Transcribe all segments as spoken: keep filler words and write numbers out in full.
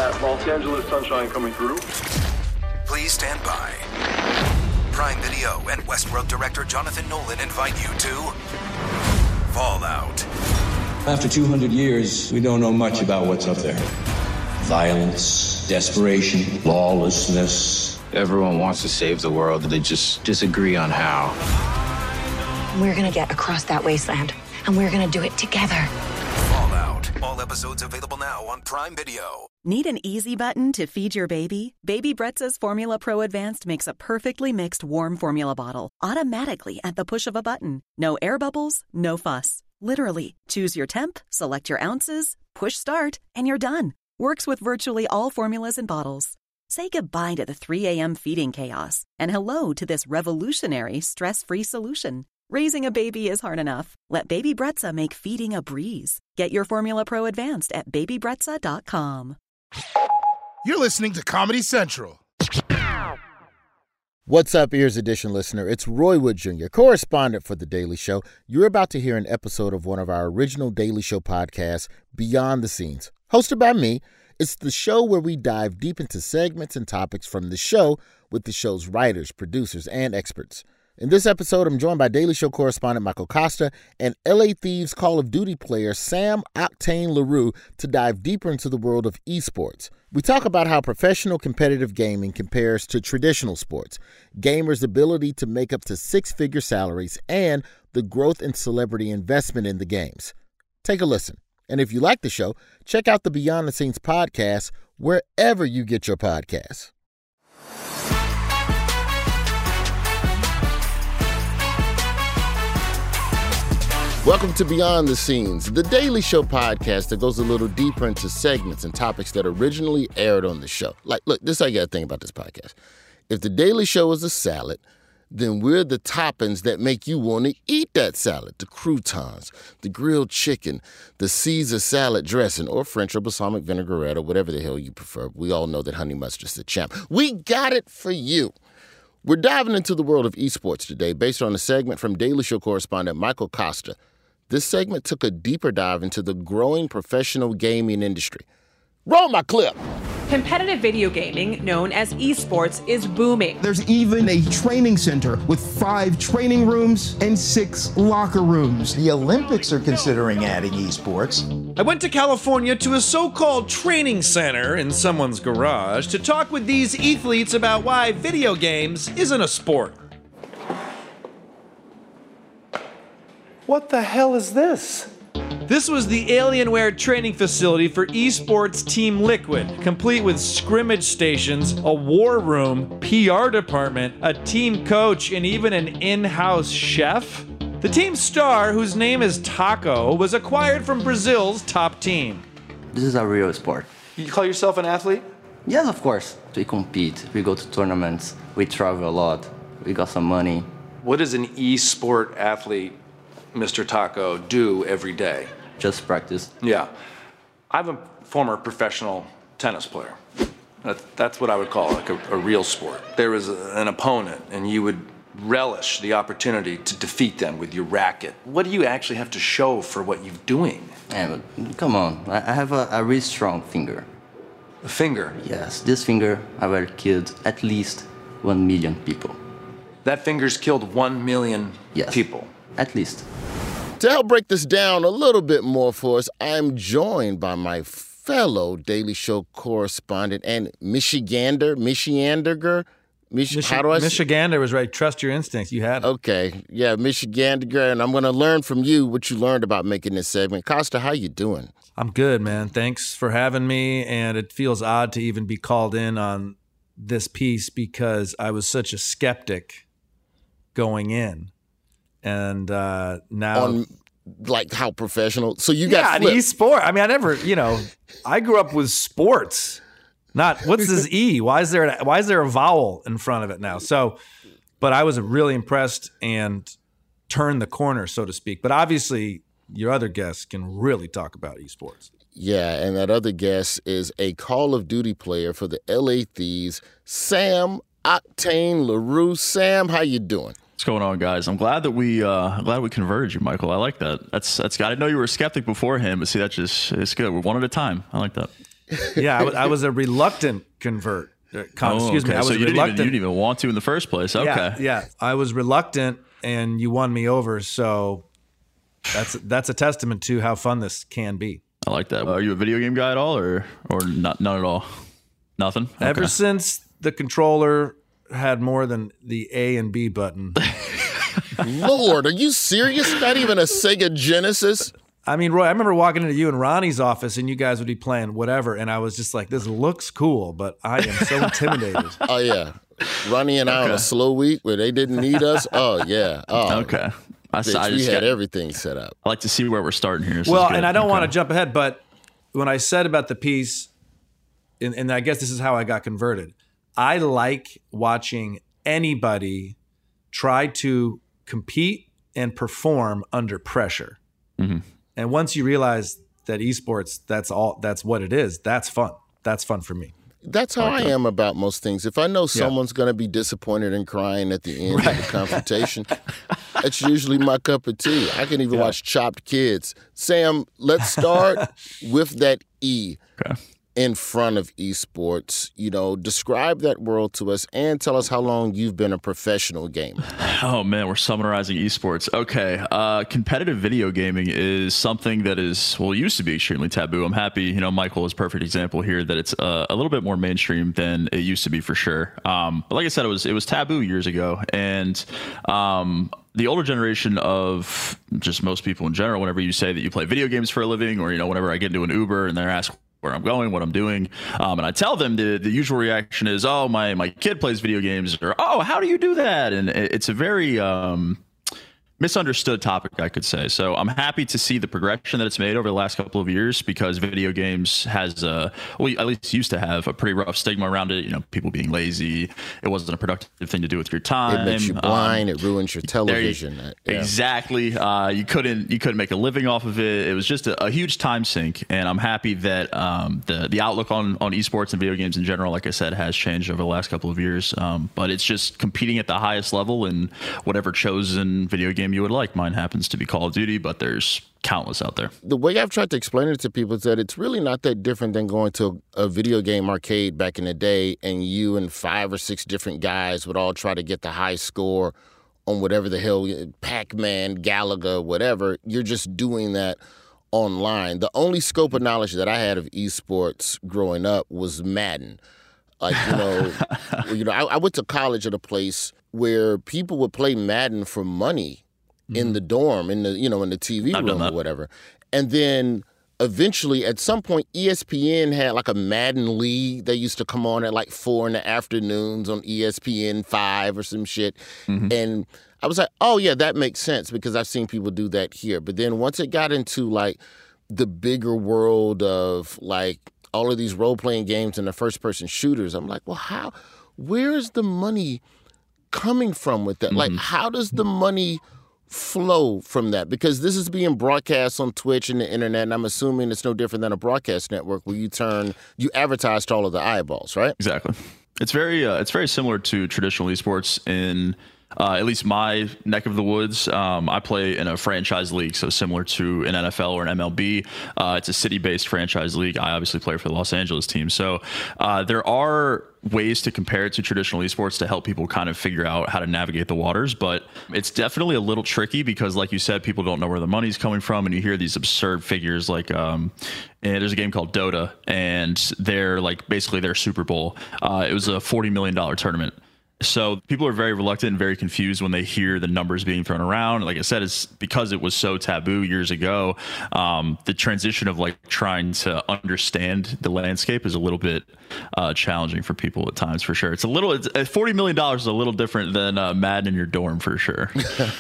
that Los Angeles sunshine coming through. Please stand by. Prime Video and Westworld director Jonathan Nolan invite you to Fallout. After two hundred years, we don't know much about what's up there. Violence, desperation, lawlessness. Everyone wants to save the world, they just disagree on how. We're gonna get across that wasteland, and we're gonna do it together. Fallout. All episodes available now on Prime Video. Need an easy button to feed your baby? Baby Brezza's Formula Pro Advanced makes a perfectly mixed warm formula bottle automatically at the push of a button. No air bubbles, no fuss. Literally, choose your temp, select your ounces, push start, and you're done. Works with virtually all formulas and bottles. Say goodbye to the three a.m. feeding chaos and hello to this revolutionary stress-free solution. Raising a baby is hard enough. Let Baby Brezza make feeding a breeze. Get your Formula Pro Advanced at baby brezza dot com. You're listening to Comedy Central. What's up, Ears Edition listener? It's Roy Wood Junior, correspondent for The Daily Show. You're about to hear an episode of one of our original Daily Show podcasts, Beyond the Scenes. Hosted by me, it's the show where we dive deep into segments and topics from the show with the show's writers, producers, and experts. In this episode, I'm joined by Daily Show correspondent Michael Costa and L A Thieves Call of Duty player Sam Octane LaRue to dive deeper into the world of esports. We talk about how professional competitive gaming compares to traditional sports, gamers' ability to make up to six-figure salaries, and the growth in celebrity investment in the games. Take a listen. And if you like the show, check out the Beyond the Scenes podcast wherever you get your podcasts. Welcome to Beyond the Scenes, the Daily Show podcast that goes a little deeper into segments and topics that originally aired on the show. Like, look, this is how you got to think about this podcast. If the Daily Show is a salad, then we're the toppings that make you want to eat that salad. The croutons, the grilled chicken, the Caesar salad dressing, or French or balsamic vinaigrette, or whatever the hell you prefer. We all know that honey mustard's the champ. We got it for you. We're diving into the world of esports today based on a segment from Daily Show correspondent Michael Costa. This segment took a deeper dive into the growing professional gaming industry. Roll my clip. Competitive video gaming, known as esports, is booming. There's even a training center with five training rooms and six locker rooms. The Olympics are considering adding esports. I went to California to a so-called training center in someone's garage to talk with these athletes about why video games isn't a sport. What the hell is this? This was the Alienware training facility for esports Team Liquid, complete with scrimmage stations, a war room, P R department, a team coach, and even an in-house chef. The team's star, whose name is Taco, was acquired from Brazil's top team. This is a real sport. You call yourself an athlete? Yes, of course. We compete, we go to tournaments, we travel a lot, we got some money. What does an e-sport athlete, Mister Taco, do every day? Just practice. Yeah. I'm a former professional tennis player. That, that's what I would call like a, a real sport. There is a, an opponent, and you would relish the opportunity to defeat them with your racket. What do you actually have to show for what you're doing? Yeah, but come on. I have a, a really strong finger. A finger? Yes. This finger, I've already killed at least one million people. That finger's killed one million yes. people? At least. To help break this down a little bit more for us, I'm joined by my fellow Daily Show correspondent and Michigander, Michianderger. Mich- Michi- how do I Michigander was right. Trust your instincts. You had it. Okay. Yeah, Michigander, and I'm going to learn from you what you learned about making this segment. Costa, how you doing? I'm good, man. Thanks for having me, and it feels odd to even be called in on this piece because I was such a skeptic going in. And uh, now, on like how professional. So you got yeah, an e-sport. I mean, I never, you know, I grew up with sports. Not what's this E? Why is there a, why is there a vowel in front of it now? So, but I was really impressed and turned the corner, so to speak. But obviously, your other guests can really talk about esports. Yeah, and that other guest is a Call of Duty player for the L A Thieves, Sam Octane LaRue. Sam, how you doing? What's going on, guys? I'm glad that we uh, glad we converged, Michael. I like that. That's that's. I didn't know you were a skeptic beforehand, but see, that's just it's good. We're one at a time. I like that. Yeah, I was, I was a reluctant convert. Uh, con- oh, excuse okay. me, I was so you reluctant. didn't, even, you didn't even want to in the first place. Okay. Yeah, yeah, I was reluctant, and you won me over. So that's that's a testament to how fun this can be. I like that. Are you a video game guy at all, or or not? None at all. Nothing. Okay. Ever since the controller had more than the A and B button. Lord, are you serious? Not even a Sega Genesis? I mean, Roy, I remember walking into you and Ronnie's office, and you guys would be playing whatever, and I was just like, this looks cool, but I am so intimidated. Oh, yeah. Ronnie and I okay. on a slow week where they didn't need us. Oh, yeah. Oh, okay. I, bitch, I we just had got, everything set up. I like to see where we're starting here. So well, and I don't okay. want to jump ahead, but when I said about the piece, and, and I guess this is how I got converted, I like watching anybody try to compete and perform under pressure. Mm-hmm. And once you realize that esports, that's all, that's what it is, that's fun. That's fun for me. That's how I, I am about most things. If I know someone's yeah. going to be disappointed and crying at the end right. of the confrontation, that's usually my cup of tea. I can even yeah. watch Chopped Kids. Sam, let's start with that E. Okay. In front of esports. You know, describe that world to us and tell us how long you've been a professional gamer. Oh man, we're summarizing esports. Okay, uh, competitive video gaming is something that is, well, it used to be extremely taboo. I'm happy, you know, Michael is a perfect example here that it's uh, a little bit more mainstream than it used to be for sure. Um, but like I said, it was it was taboo years ago, and um, the older generation of just most people in general, whenever you say that you play video games for a living, or you know, whenever I get into an Uber and they're asked where I'm going, what I'm doing, um, and I tell them the the usual reaction is, oh, my my kid plays video games, or oh, how do you do that? And it's a very um, misunderstood topic, I could say. So I'm happy to see the progression that it's made over the last couple of years, because video games has, a, well, at least used to have a pretty rough stigma around it. You know, people being lazy. It wasn't a productive thing to do with your time. It makes you blind. Um, it ruins your television. You, yeah. Exactly. Uh, you couldn't you couldn't make a living off of it. It was just a, a huge time sink. And I'm happy that um, the the outlook on on esports and video games in general, like I said, has changed over the last couple of years. Um, but it's just competing at the highest level in whatever chosen video game you would like. Mine happens to be Call of Duty, but there's countless out there. The way I've tried to explain it to people is that it's really not that different than going to a video game arcade back in the day, and you and five or six different guys would all try to get the high score on whatever the hell, Pac-Man, Galaga, whatever. You're just doing that online. The only scope of knowledge that I had of esports growing up was Madden. Like, you know, you know, I, I went to college at a place where people would play Madden for money in the dorm, in the, you know, in the T V I've room or whatever. And then eventually at some point E S P N had like a Madden League. They used to come on at like four in the afternoons on E S P N five or some shit. Mm-hmm. And I was like, oh yeah, that makes sense, because I've seen people do that here. But then once it got into like the bigger world of like all of these role-playing games and the first-person shooters, I'm like, well, how, where is the money coming from with that? Mm-hmm. Like, how does the money flow from that? Because this is being broadcast on Twitch and the internet, and I'm assuming it's no different than a broadcast network where you turn, you advertise to all of the eyeballs, right? Exactly. It's very, uh, it's very similar to traditional esports in uh, at least my neck of the woods. Um, I play in a franchise league, so similar to an N F L or an M L B. Uh, it's a city-based franchise league. I obviously play for the Los Angeles team. So uh, there are ways to compare it to traditional esports to help people kind of figure out how to navigate the waters, but it's definitely a little tricky because, like you said, people don't know where the money's coming from, and you hear these absurd figures like um and there's a game called Dota, and they're like basically their Super Bowl. Uh, it was a forty million dollars tournament. So people are very reluctant and very confused when they hear the numbers being thrown around. Like I said, it's because it was so taboo years ago. Um, the transition of like trying to understand the landscape is a little bit uh, challenging for people at times, for sure. It's a little, it's, forty million dollars is a little different than uh, Madden in your dorm, for sure.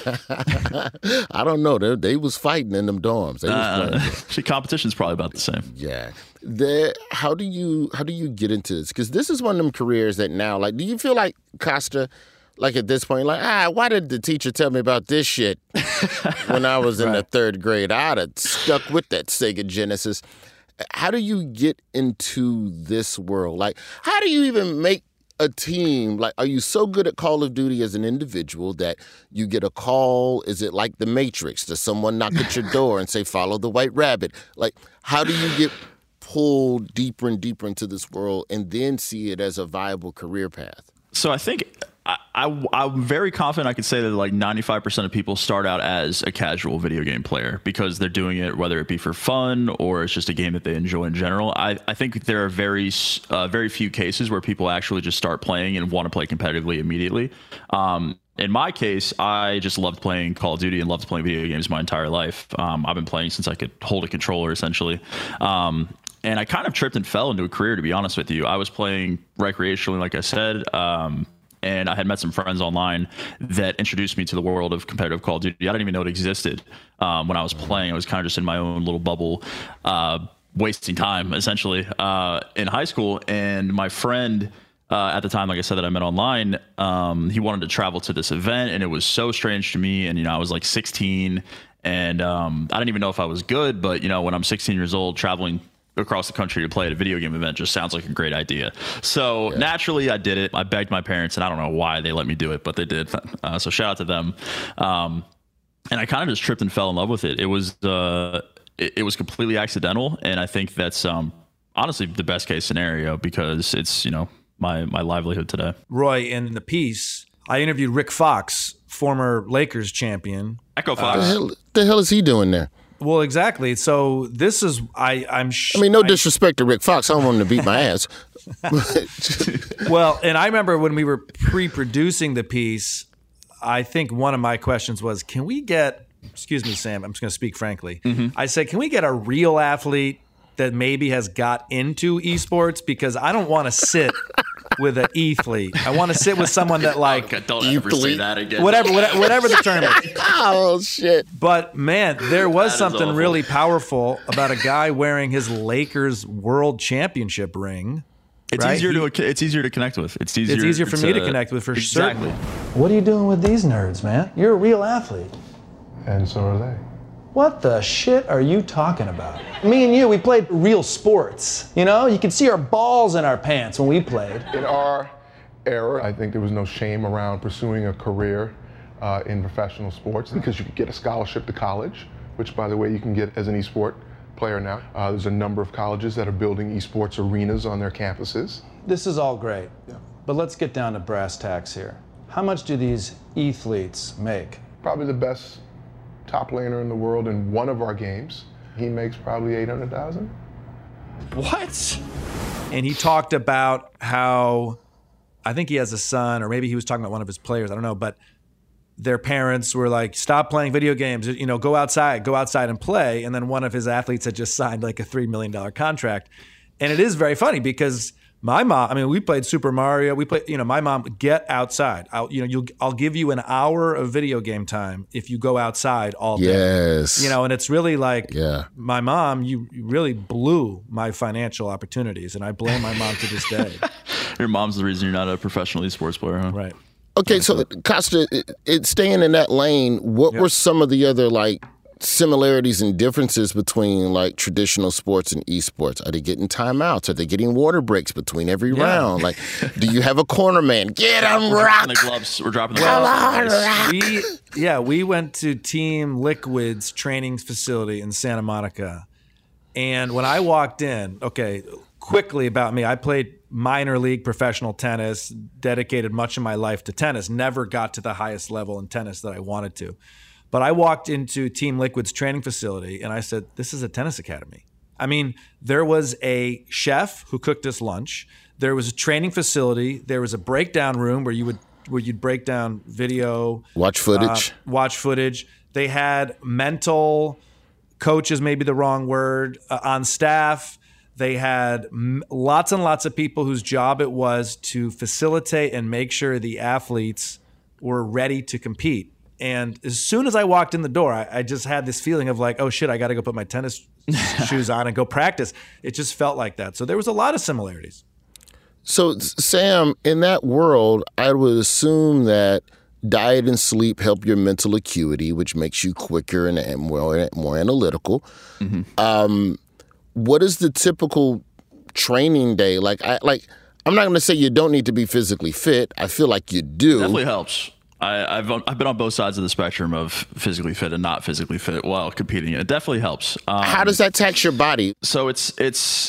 I don't know. They, they was fighting in them dorms. They was uh, competition's probably about the same. Yeah. The, how do you how do you get into this? Because this is one of them careers that now, like, do you feel like Costa, like at this point, like, ah, why did the teacher tell me about this shit when I was in right. the third grade? I'd have stuck with that Sega Genesis. How do you get into this world? Like, how do you even make a team? Like, are you so good at Call of Duty as an individual that you get a call? Is it like the Matrix? Does someone knock at your door and say, follow the white rabbit? Like, how do you get pull deeper and deeper into this world and then see it as a viable career path? So I think I, I, I'm very confident I could say that like ninety-five percent of people start out as a casual video game player because they're doing it, whether it be for fun or it's just a game that they enjoy in general. I, I think there are very, uh, very few cases where people actually just start playing and want to play competitively immediately. Um, In my case, I just loved playing Call of Duty and loved playing video games my entire life. Um, I've been playing since I could hold a controller, essentially. Um, and I kind of tripped and fell into a career, to be honest with you. I was playing recreationally, like I said, um, and I had met some friends online that introduced me to the world of competitive Call of Duty. I didn't even know it existed um, when I was playing. I was kind of just in my own little bubble, uh, wasting time, essentially, uh, in high school. And my friend... Uh, at the time, like I said, that I met online, um, he wanted to travel to this event, and it was so strange to me. And, you know, I was like sixteen, and um, I didn't even know if I was good. But, you know, when I'm sixteen years old, traveling across the country to play at a video game event just sounds like a great idea. So yeah. Naturally, I did it. I begged my parents, and I don't know why they let me do it, but they did. Uh, so shout out to them. Um, and I kind of just tripped and fell in love with it. It was uh, it, it was completely accidental, and I think that's um, honestly the best case scenario because it's, you know, my my livelihood today. Roy, in the piece, I interviewed Rick Fox, former Lakers champion. Echo Fox. Uh, the, hell, the hell is he doing there? Well, exactly. So this is, I, I'm sh- I mean, no disrespect to Rick Fox. I don't want him to beat my ass. Well, and I remember when we were pre-producing the piece, I think one of my questions was, can we get, excuse me, Sam, I'm just going to speak frankly. Mm-hmm. I said, can we get a real athlete that maybe has got into esports? Because I don't want to sit with an ethlete. I want to sit with someone that like okay, don't ever say that again. Whatever, whatever, whatever the term is. Oh shit! But man, there was That something really powerful about a guy wearing his Lakers World Championship ring. It's right? easier to it's easier to connect with. It's easier. It's easier for to, me to connect with for exactly. certain. What are you doing with these nerds, man? You're a real athlete. And so are they. What the shit are you talking about? Me and you, we played real sports. You know, you could see our balls in our pants when we played. In our era, I think there was no shame around pursuing a career uh, in professional sports because you could get a scholarship to college, which, by the way, you can get as an esport player now. Uh, there's a number of colleges that are building esports arenas on their campuses. This is all great, yeah. But let's get down to brass tacks here. How much do these athletes make? Probably the best top laner in the world in one of our games. He makes probably eight hundred thousand. What? And he talked about how, I think he has a son, or maybe he was talking about one of his players, I don't know, but their parents were like, stop playing video games, you know, go outside, go outside and play. And then one of his athletes had just signed like a three million dollars contract. And it is very funny because my mom, I mean, we played Super Mario. We played, you know, my mom, get outside. I'll, you know, you'll, I'll give you an hour of video game time if you go outside all day. Yes. You know, and it's really like, yeah. my mom, you really blew my financial opportunities. And I blame my mom to this day. Your mom's the reason you're not a professional esports player, huh? Right. Okay, so Costa, it, it, staying in that lane, what yep. were some of the other like similarities and differences between like traditional sports and esports? Are they getting timeouts? Are they getting water breaks between every yeah. round? Like, do you have a corner man? Get him, We're rock! dropping the gloves. We're dropping the Come gloves. on, rock! We, yeah, we went to Team Liquid's training facility in Santa Monica. And when I walked in, okay, quickly about me, I played minor league professional tennis, dedicated much of my life to tennis, never got to the highest level in tennis that I wanted to. But I walked into Team Liquid's training facility and I said, this is a tennis academy. I mean, there was a chef who cooked us lunch. There was a training facility. There was a breakdown room where you would where you'd break down video. Watch footage. Uh, watch footage. They had mental coaches, maybe the wrong word, uh, on staff. They had m- lots and lots of people whose job it was to facilitate and make sure the athletes were ready to compete. And as soon as I walked in the door, I, I just had this feeling of like, oh shit, I got to go put my tennis shoes on and go practice. It just felt like that. So there was a lot of similarities. So Sam, in that world, I would assume that diet and sleep help your mental acuity, which makes you quicker and, and more, more analytical. Mm-hmm. Um, what is the typical training day? Like, I like, I'm not going to say you don't need to be physically fit. I feel like you do. Definitely helps. I, I've I've been on both sides of the spectrum of physically fit and not physically fit while competing. It definitely helps. Um, How does that tax your body? So it's it's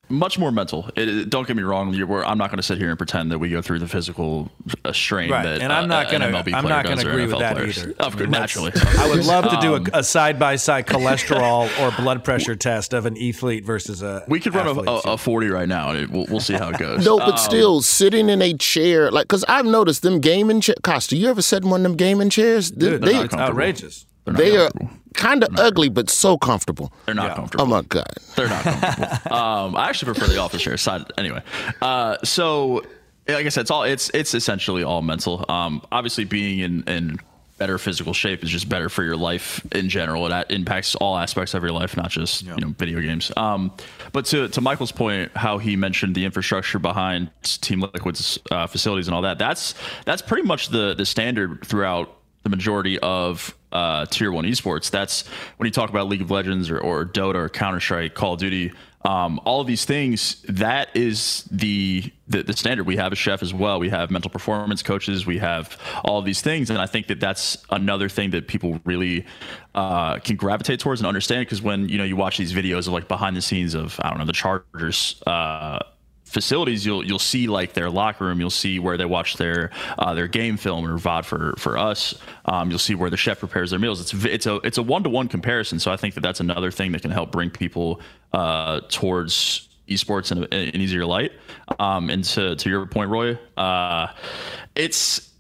Much more mental. It, it, don't get me wrong. You're, I'm not going to sit here and pretend that we go through the physical uh, strain right. that and I'm not uh, going an M L B to. I'm player not going does to or agree N F L with that players. either. Of course, naturally. I would love to do um, a, a side-by-side cholesterol or blood pressure test of an athlete versus a. We could run a, athlete. a, a forty right now, and it, we'll, we'll see how it goes. No, but um, still sitting in a chair, like, because I've noticed them gaming chairs. Costa, you ever sat in one of them gaming chairs? Dude, they, it's outrageous. They are kind of ugly, but so comfortable. They're not yeah. comfortable. Oh my god, they're not comfortable. um, I actually prefer the office chair side. Anyway, uh, so like I said, it's all it's it's essentially all mental. Um, obviously, being in in better physical shape is just better for your life in general. It impacts all aspects of your life, not just yeah. you know video games. Um, but to to Michael's point, how he mentioned the infrastructure behind Team Liquid's uh, facilities and all that. That's that's pretty much the the standard throughout the majority of uh, tier one esports. That's when you talk about League of Legends or, or Dota or Counter-Strike, Call of Duty, um, all of these things, that is the, the the standard. We have a chef as well. We have mental performance coaches. We have all of these things. And I think that that's another thing that people really uh, can gravitate towards and understand. Because when, you know, you watch these videos of like behind the scenes of, I don't know, the Chargers uh facilities, you'll you'll see like their locker room, you'll see where they watch their uh, their game film or V O D for for us. Um, you'll see where the chef prepares their meals. It's it's a it's a one to one comparison. So I think that that's another thing that can help bring people uh, towards esports in, a, in an easier light. Um, and to to your point, Roy, uh, it's.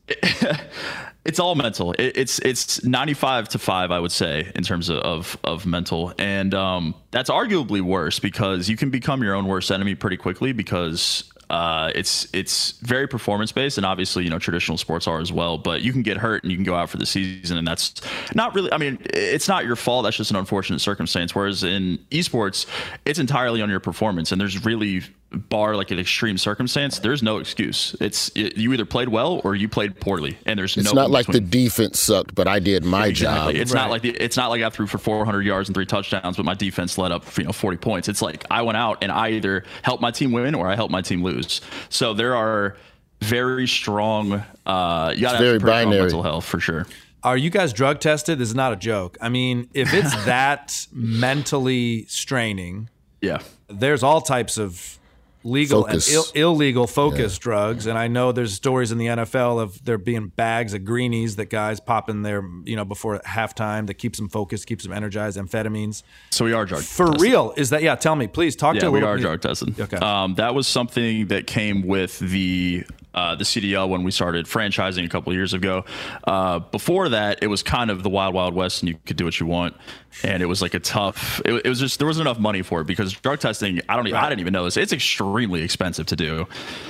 It's all mental. It, it's it's ninety-five to five, I would say, in terms of of, of mental, and um, that's arguably worse because you can become your own worst enemy pretty quickly because uh, it's it's very performance based, and obviously you know traditional sports are as well. But you can get hurt and you can go out for the season, and that's not really. I mean, it's not your fault. That's just an unfortunate circumstance. Whereas in esports, it's entirely on your performance, and there's really. Bar like an extreme circumstance, there's no excuse. It's it, you either played well or you played poorly, and there's it's no. It's not like between. the defense sucked, but I did my exactly. job. It's right. not like the, it's not like I threw for four hundred yards and three touchdowns, but my defense led up you know forty points. It's like I went out and I either helped my team win or I helped my team lose. So there are very strong. Uh, you got to have binary mental health for sure. Are you guys drug tested? This is not a joke. I mean, if it's that mentally straining, yeah, there's all types of. Legal focus. and Ill- illegal focus yeah. drugs, and I know there's stories in the N F L of there being bags of greenies that guys pop in there, you know, before halftime that keeps them focused, keeps them energized. Amphetamines. So we are drug for tested. real. Is that yeah? Tell me, please talk yeah, to. we a little are bit. drug tested. Okay, um, that was something that came with the uh, the C D L when we started franchising a couple of years ago. Uh, before that, it was kind of the wild, wild west, and you could do what you want. And it was like a tough. It, it was just there wasn't enough money for it because drug testing. I don't. Even, right. I didn't even know this. It's extremely expensive to do.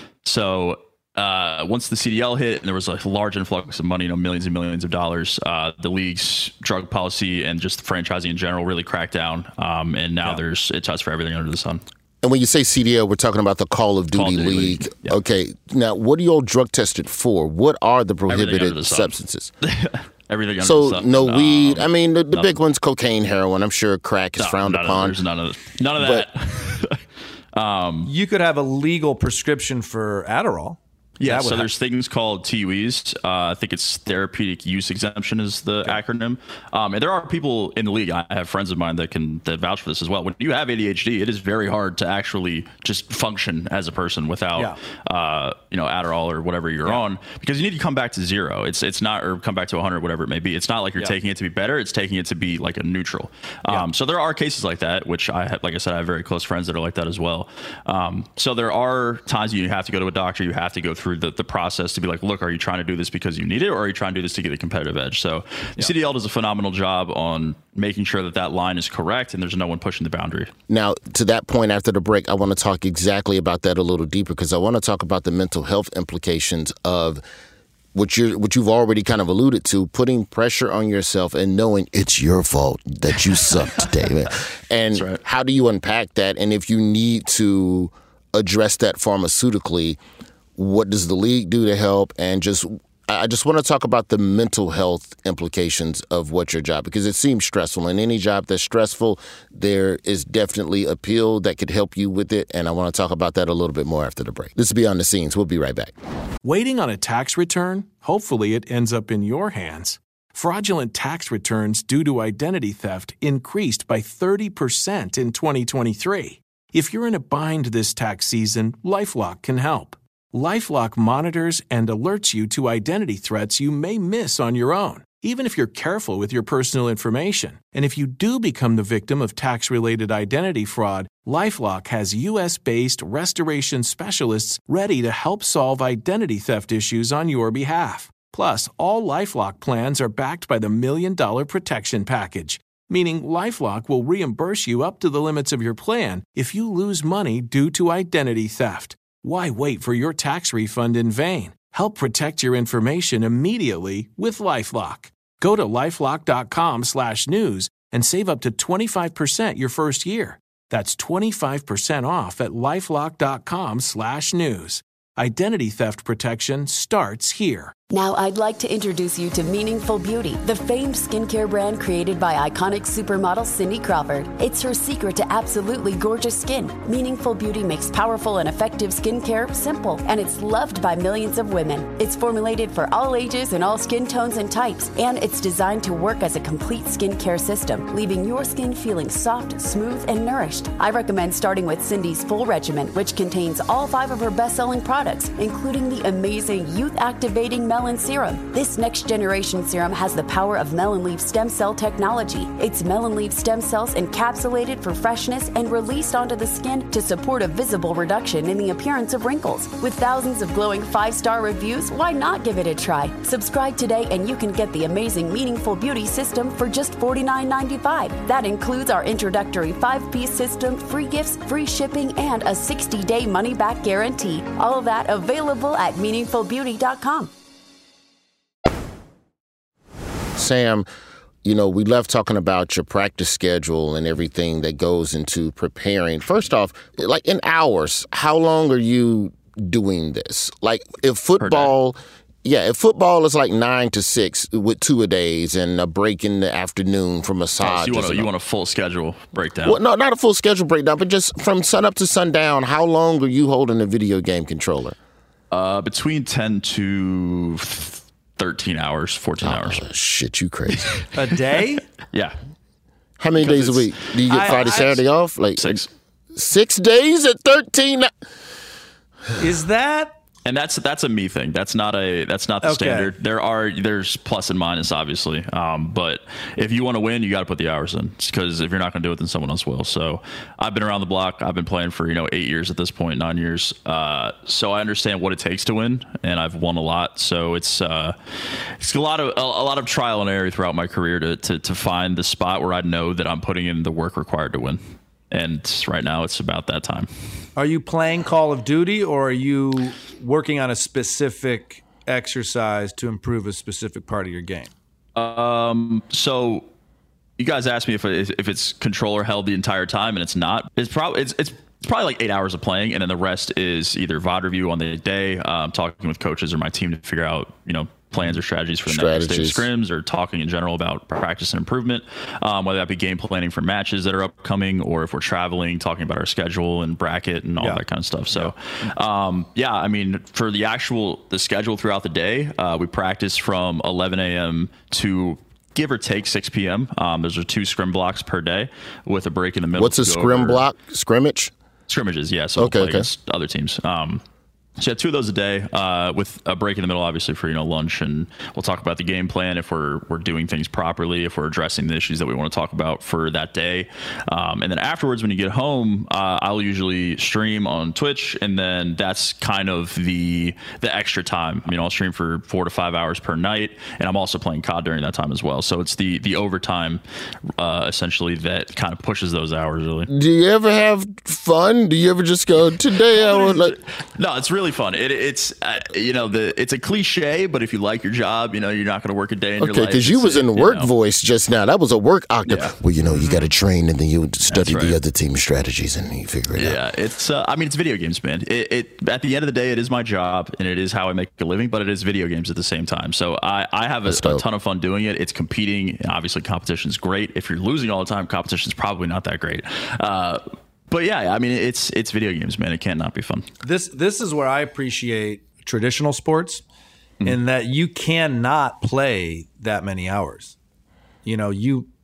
So uh, once the C D L hit and there was a large influx of money, you know, millions and millions of dollars, uh, the league's drug policy and just franchising in general really cracked down. Um, and now yeah. there's it's us for everything under the sun. And when you say C D L, we're talking about the Call of Duty, Call of Duty League. League. Yep. Okay. Now, what are you all drug tested for? What are the prohibited the substances? Everything under so the sun. no weed. Um, I mean, the, the big ones: cocaine, heroin. I'm sure crack is no, frowned none upon. Of, there's none of none of that. um, you could have a legal prescription for Adderall. Yeah, so there's things called T U Es. Uh, I think it's therapeutic use exemption is the okay. acronym. Um, and there are people in the league. I have friends of mine that can that vouch for this as well. When you have A D H D, it is very hard to actually just function as a person without, yeah. uh, you know, Adderall or whatever you're yeah. on, because you need to come back to zero. It's it's not or come back to one hundred, whatever it may be. It's not like you're yeah. taking it to be better. It's taking it to be like a neutral. Um, yeah. So there are cases like that, which I have, like I said, I have very close friends that are like that as well. Um, so there are times you have to go to a doctor. You have to go through the, the process to be like, look, are you trying to do this because you need it, or are you trying to do this to get a competitive edge? So the yeah. C D L does a phenomenal job on making sure that that line is correct and there's no one pushing the boundary. Now, to that point after the break, I want to talk exactly about that a little deeper, because I want to talk about the mental health implications of what you're, what you've already kind of alluded to, putting pressure on yourself and knowing it's your fault that you suck today. And right. how do you unpack that? And if you need to address that pharmaceutically, what does the league do to help? And just, I just want to talk about the mental health implications of what your job, because it seems stressful. And any job that's stressful, there is definitely a pill that could help you with it. And I want to talk about that a little bit more after the break. This is Beyond the Scenes. We'll be right back. Waiting on a tax return? Hopefully it ends up in your hands. Fraudulent tax returns due to identity theft increased by thirty percent in twenty twenty-three. If you're in a bind this tax season, LifeLock can help. LifeLock monitors and alerts you to identity threats you may miss on your own, even if you're careful with your personal information. And if you do become the victim of tax-related identity fraud, LifeLock has U S-based restoration specialists ready to help solve identity theft issues on your behalf. Plus, all LifeLock plans are backed by the Million Dollar Protection Package, meaning LifeLock will reimburse you up to the limits of your plan if you lose money due to identity theft. Why wait for your tax refund in vain? Help protect your information immediately with LifeLock. Go to LifeLock.com slash news and save up to twenty-five percent your first year. That's twenty-five percent off at LifeLock.com slash news. Identity theft protection starts here. Now I'd like to introduce you to Meaningful Beauty, the famed skincare brand created by iconic supermodel Cindy Crawford. It's her secret to absolutely gorgeous skin. Meaningful Beauty makes powerful and effective skincare simple, and it's loved by millions of women. It's formulated for all ages and all skin tones and types, and it's designed to work as a complete skincare system, leaving your skin feeling soft, smooth, and nourished. I recommend starting with Cindy's full regimen, which contains all five of her best-selling products, including the amazing youth-activating Melon Serum. This next-generation serum has the power of melon leaf stem cell technology. It's melon leaf stem cells encapsulated for freshness and released onto the skin to support a visible reduction in the appearance of wrinkles. With thousands of glowing five-star reviews, why not give it a try? Subscribe today and you can get the amazing Meaningful Beauty system for just forty-nine ninety-five. That includes our introductory five-piece system, free gifts, free shipping, and a sixty-day money-back guarantee. All of that available at meaningful beauty dot com. Sam, you know, we love talking about your practice schedule and everything that goes into preparing. First off, like in hours, how long are you doing this? Like if football, yeah, if football is like nine to six with two a days and a break in the afternoon for massage. Oh, so you, want a, you want a full schedule breakdown? Well, no, not a full schedule breakdown, but just from sun up to sundown, how long are you holding a video game controller? Uh, between ten to thirteen hours, fourteen oh, hours. Shit, you crazy. A day? Yeah. How many days a week? Do you get I, Friday, I, Saturday I, off? Like six. Six days at thirteen? Is that? And that's that's a me thing. That's not a that's not the Okay. standard. There are there's plus and minus, obviously. Um, but if you want to win, you got to put the hours in. Because if you're not going to do it, then someone else will. So I've been around the block. I've been playing for you know eight years at this point, nine years. Uh, so I understand what it takes to win, and I've won a lot. So it's uh, it's a lot of a, a lot of trial and error throughout my career to, to to find the spot where I know that I'm putting in the work required to win. And right now, it's about that time. Are you playing Call of Duty, or are you working on a specific exercise to improve a specific part of your game? Um, so you guys asked me if it, if it's controller held the entire time, and it's not. It's probably it's it's. It's probably like eight hours of playing, and then the rest is either V O D review on the day, um, talking with coaches or my team to figure out, you know, plans or strategies for the next day of scrims, or talking in general about practice and improvement, um, whether that be game planning for matches that are upcoming, or if we're traveling, talking about our schedule and bracket and all Yeah. that kind of stuff. So, um, yeah, I mean, for the actual the schedule throughout the day, uh, we practice from eleven a.m. to give or take six p.m. Um, those are two scrim blocks per day with a break in the middle. What's a scrim block? Scrimmage? Scrimmages, yeah. So okay, we'll play okay. against other teams. Um, so yeah, two of those a day, uh, with a break in the middle, obviously for you know lunch, and we'll talk about the game plan if we're we're doing things properly, if we're addressing the issues that we want to talk about for that day, um, and then afterwards when you get home, uh, I'll usually stream on Twitch, and then that's kind of the the extra time. I mean, I'll stream for four to five hours per night, and I'm also playing C O D during that time as well. So it's the the overtime, uh, essentially, that kind of pushes those hours really. Do you ever have fun? Do you ever just go today? I would like. No, it's really fun. It, it's uh, you know the it's a cliche, but if you like your job, you know you're not going to work a day in Okay, your life. because you was in you work know. voice just now. That was a work octave. Yeah. Well, you know, you got to train, and then you study That's right. the other team's strategies, and you figure it out. Yeah, it's. Uh, I mean, it's video games, man. It, it at the end of the day, it is my job, and it is how I make a living. But it is video games at the same time. So I, I have a, a ton of fun doing it. It's competing, and obviously, competition's great. If you're losing all the time, competition's probably not that great. Uh, but yeah, I mean, it's it's video games, man. It can't not be fun. This this is where I appreciate traditional sports, mm-hmm. in that you cannot play that many hours. You know, you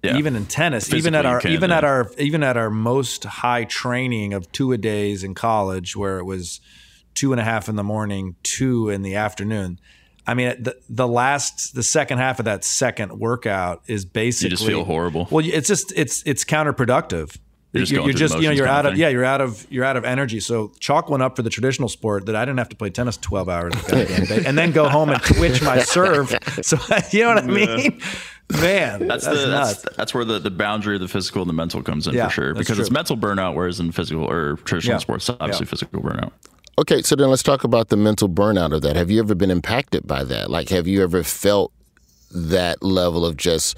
Yeah. Even in tennis, Physically even at our, can, even yeah. at our, even at our most high training of two a days in college, where it was two and a half in the morning, two in the afternoon. I mean, the the last, the second half of that second workout is basically you just feel horrible. Well, it's just it's it's counterproductive. You're just, you're, you're just you know you're out of, of yeah you're out of you're out of energy. So chalk one up for the traditional sport that I didn't have to play tennis twelve hours and then go home and twitch my serve. So you know what I mean? Man, that's, that's the nuts. that's that's where the, the boundary of the physical and the mental comes in yeah, for sure. Because true. It's mental burnout, whereas in physical or traditional yeah. sports, obviously yeah. physical burnout. Okay, so then let's talk about the mental burnout of that. Have you ever been impacted by that? Like, have you ever felt that level of just,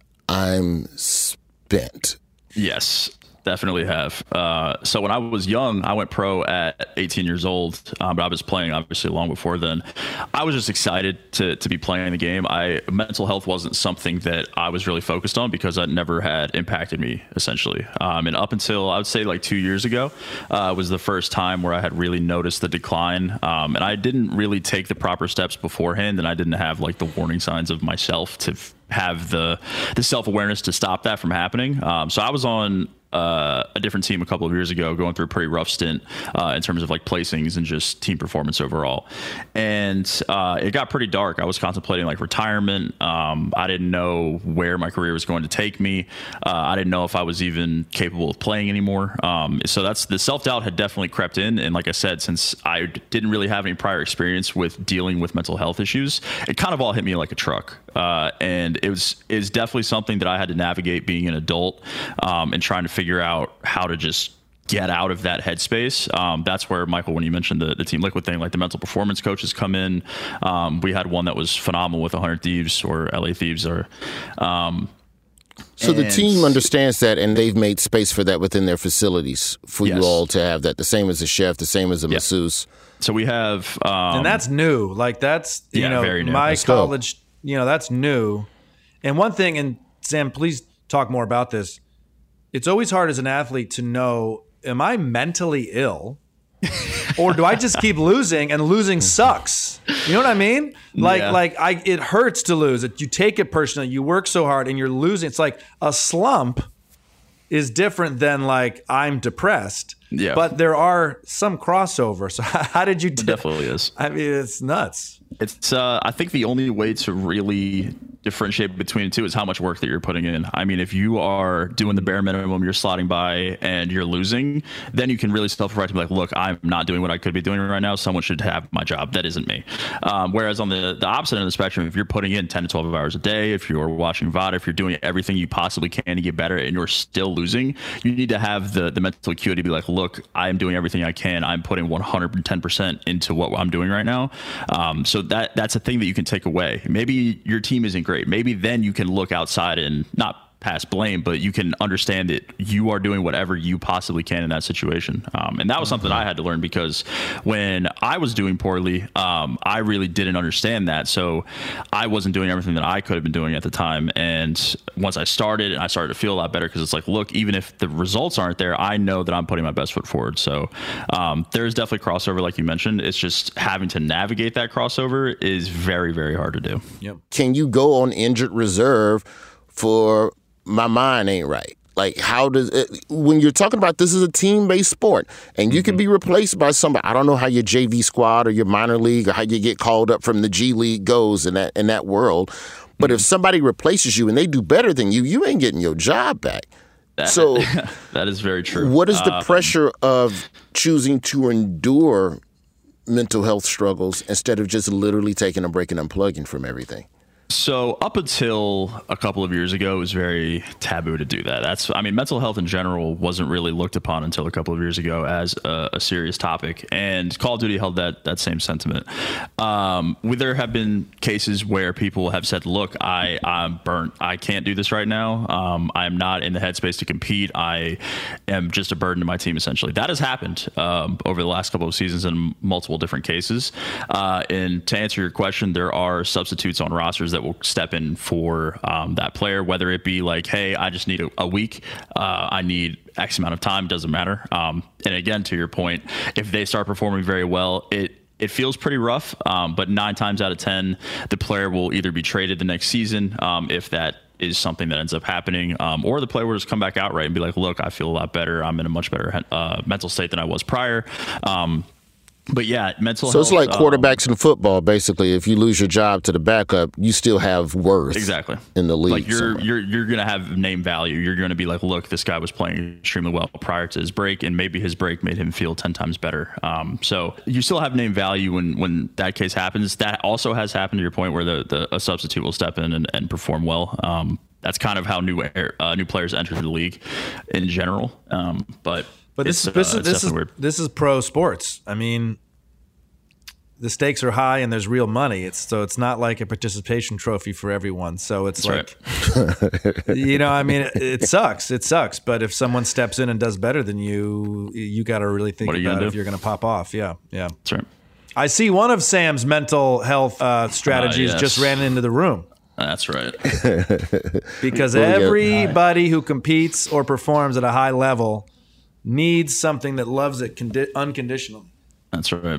I'm spent? Yes. Definitely have. Uh, so when I was young, I went pro at eighteen years old, um, but I was playing obviously long before then. I was just excited to to be playing the game. I mental health wasn't something that I was really focused on because it never had impacted me essentially. Um, and up until I would say like two years ago uh, was the first time where I had really noticed the decline. Um, and I didn't really take the proper steps beforehand, and I didn't have like the warning signs of myself to f- have the the self-awareness to stop that from happening. Um, so I was on Uh, a different team a couple of years ago, going through a pretty rough stint uh, in terms of like placings and just team performance overall. And uh, it got pretty dark. I was contemplating like retirement. Um, I didn't know where my career was going to take me. Uh, I didn't know if I was even capable of playing anymore. Um, so that's the self-doubt had definitely crept in. And like I said, since I didn't really have any prior experience with dealing with mental health issues, it kind of all hit me like a truck. Uh, and it was is definitely something that I had to navigate being an adult um, and trying to figure out how to just get out of that headspace. Um, that's where, Michael, when you mentioned the, the Team Liquid thing, like the mental performance coaches come in. Um, we had one that was phenomenal with one hundred Thieves or L A Thieves. or. Um, So the team understands that, and they've made space for that within their facilities for yes. you all to have that. The same as a chef, the same as a yeah. masseuse. So we have... Um, and that's new. Like that's, you yeah, know, very new. my Let's college, go. you know, that's new. And one thing, and Sam, please talk more about this. It's always hard as an athlete to know, am I mentally ill? Or do I just keep losing and losing sucks? You know what I mean? Like, yeah. like I, it hurts to lose. It, you take it personally. You work so hard and you're losing. It's like a slump is different than like I'm depressed. Yeah. But there are some crossover. So how did you? Do? It definitely is. I mean, it's nuts. It's. Uh, I think the only way to really differentiate between the two is how much work that you're putting in. I mean, if you are doing the bare minimum, you're slotting by and you're losing, then you can really self-reflect and be like, look, I'm not doing what I could be doing right now. Someone should have my job. That isn't me. Um, whereas on the, the opposite end of the spectrum, if you're putting in ten to twelve hours a day, if you're watching V O D, if you're doing everything you possibly can to get better and you're still losing, you need to have the, the mental acuity to be like, look, I'm doing everything I can. I'm putting one hundred ten percent into what I'm doing right now. Um, so that that's a thing that you can take away. Maybe your team isn't great. Maybe then you can look outside and not pass blame, but you can understand that you are doing whatever you possibly can in that situation. Um, and that was something I had to learn because when I was doing poorly, um, I really didn't understand that. So I wasn't doing everything that I could have been doing at the time. And once I started, and I started to feel a lot better because it's like, look, even if the results aren't there, I know that I'm putting my best foot forward. So um, there's definitely crossover, like you mentioned. It's just having to navigate that crossover is very, very hard to do. Yep. Can you go on injured reserve for my mind ain't right? Like, how does it, when you're talking about this is a team-based sport and you mm-hmm. can be replaced by somebody, I don't know how your J V squad or your minor league or how you get called up from the G League goes in that in that world. But mm-hmm. if somebody replaces you and they do better than you, you ain't getting your job back. That, so that is very true. What is the um, pressure of choosing to endure mental health struggles instead of just literally taking a break and unplugging from everything? So up until a couple of years ago, it was very taboo to do that. That's, I mean, mental health in general wasn't really looked upon until a couple of years ago as a, a serious topic. And Call of Duty held that that same sentiment. Um, there have been cases where people have said, look, I, I'm burnt. I can't do this right now. Um, I'm not in the headspace to compete. I am just a burden to my team, essentially. That has happened um, over the last couple of seasons in multiple different cases. Uh, and to answer your question, there are substitutes on rosters that will step in for um, that player, whether it be like, hey, I just need a, a week. Uh, I need X amount of time. Doesn't matter. Um, and again, to your point, if they start performing very well, it It feels pretty rough, um, but nine times out of ten, the player will either be traded the next season um, if that is something that ends up happening. Um, or the player will just come back outright and be like, look, I feel a lot better. I'm in a much better uh, mental state than I was prior. Um, But yeah, mental so health. So it's like quarterbacks um, in football, basically. If you lose your job to the backup, you still have worth. Exactly. In the league. Like you're somewhere. you're you're gonna have name value. You're gonna be like, look, this guy was playing extremely well prior to his break, and maybe his break made him feel ten times better. Um, so you still have name value when when that case happens. That also has happened to your point where the, the a substitute will step in and, and perform well. Um, that's kind of how new uh, new players enter the league in general. Um, but but this is this uh, is this is, weird. this is pro sports. I mean. The stakes are high and there's real money. It's so it's not like a participation trophy for everyone. So it's That's like, right. you know, I mean, it, it sucks. It sucks. But if someone steps in and does better than you, you got to really think about if you're going to pop off. Yeah, yeah. That's right. I see one of Sam's mental health uh, strategies uh, yes. just ran into the room. That's right. Because everybody who competes or performs at a high level needs something that loves it condi- unconditionally. That's right.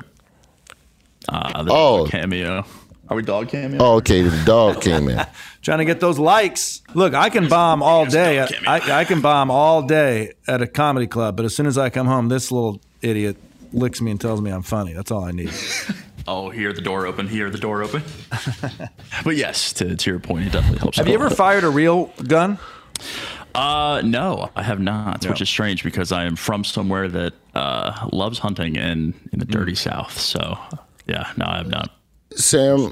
Uh, oh, cameo. Are we dog cameo? Oh, okay, the dog cameo. Trying to get those likes. Look, I can bomb all day. At, I, I can bomb all day at a comedy club, but as soon as I come home, this little idiot licks me and tells me I'm funny. That's all I need. Oh, hear the door open. Hear the door open. But yes, to to your point, it definitely helps. Have you ever fired a real gun? Uh, no, I have not, no. Which is strange because I am from somewhere that uh, loves hunting in, in the dirty mm. South. So. Yeah, no, I have not. Sam,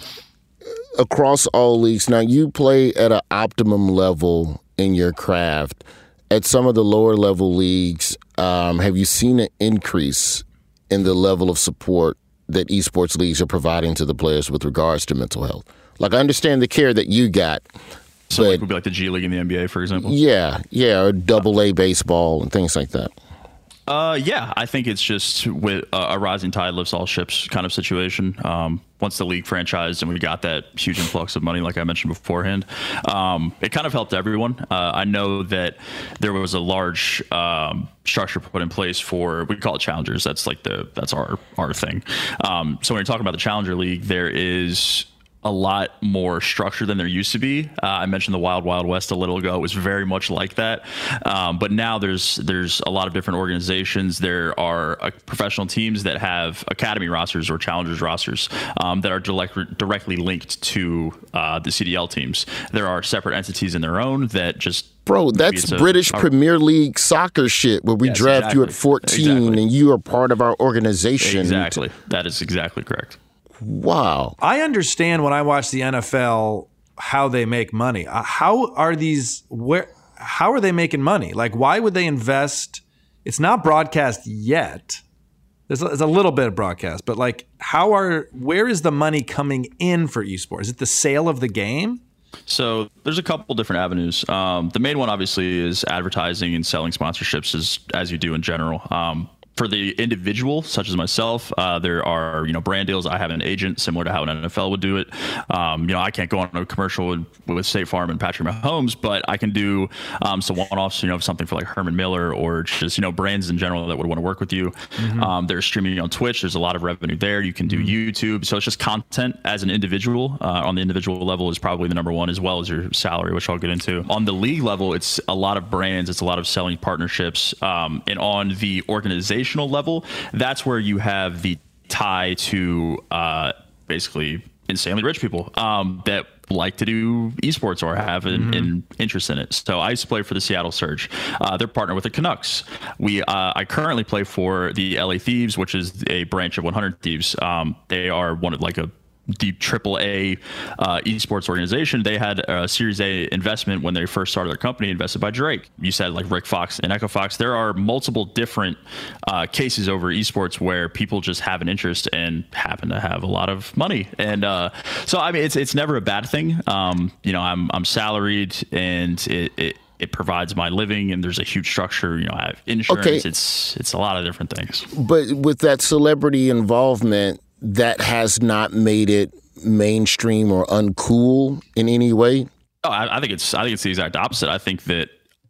across all leagues, now you play at an optimum level in your craft. At some of the lower level leagues, um, have you seen an increase in the level of support that esports leagues are providing to the players with regards to mental health? Like, I understand the care that you got. So but, like would be like the G League and the N B A, for example? Yeah, yeah, or double A baseball and things like that. Uh, yeah, I think it's just with uh, a rising tide lifts all ships kind of situation. Um, once the league franchised and we got that huge influx of money, like I mentioned beforehand, um, it kind of helped everyone. Uh, I know that there was a large um, structure put in place for, we call it challengers. That's like the, that's our, our thing. Um, so when you're talking about the Challenger League, there is a lot more structure than there used to be. Uh, I mentioned the Wild Wild West a little ago. It was very much like that. Um, but now there's there's a lot of different organizations. There are uh, professional teams that have academy rosters or challengers rosters um, that are direct, directly linked to uh, the C D L teams. There are separate entities in their own that just Bro, that's a, British a, Premier League soccer shit where we yes, draft exactly. you at fourteen exactly. and you are part of our organization. Exactly. That is exactly correct. Wow. I understand when I watch the N F L how they make money. Uh, how are these where how are they making money? Like, why would they invest? It's not broadcast yet. There's a, there's a little bit of broadcast, but like how are where is the money coming in for esports? Is it the sale of the game? So there's a couple different avenues. Um, the main one obviously is advertising and selling sponsorships as as you do in general. Um, For the individual, such as myself, uh, there are, you know, brand deals. I have an agent similar to how an N F L would do it. Um, you know, I can't go on a commercial with, with State Farm and Patrick Mahomes, but I can do um, some one-offs, you know, something for like Herman Miller or just, you know, brands in general that would want to work with you. Mm-hmm. Um, they're streaming on Twitch. There's a lot of revenue there. You can do YouTube. So it's just content as an individual uh, on the individual level is probably the number one, as well as your salary, which I'll get into. On the league level, it's a lot of brands. It's a lot of selling partnerships. Um, and on the organization level, that's where you have the tie to uh, basically insanely rich people um, that like to do esports or have an, mm-hmm. an interest in it. So I used to play for the Seattle Surge. Uh, they're partnered with the Canucks. We uh, I currently play for the L A Thieves, which is a branch of one hundred Thieves. Um, they are one of like a the triple A uh, esports organization. They had a Series A investment when they first started their company, invested by Drake. You said like Rick Fox and Echo Fox. There are multiple different uh, cases over esports where people just have an interest and happen to have a lot of money. And uh, so, I mean, it's it's never a bad thing. Um, you know, I'm I'm salaried and it, it it provides my living, and there's a huge structure. You know, I have insurance. Okay. It's it's a lot of different things. But with that celebrity involvement, that has not made it mainstream or uncool in any way? Oh, I, I think it's I think it's the exact opposite. I think that,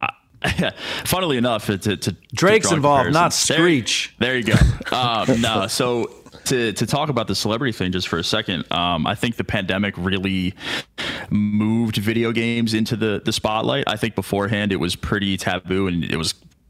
uh, funnily enough, to, to Drake's to involved, not Screech. There, there you go. um, no, so To to talk about the celebrity thing just for a second, um, I think the pandemic really moved video games into the the spotlight. I think beforehand it was pretty taboo and it was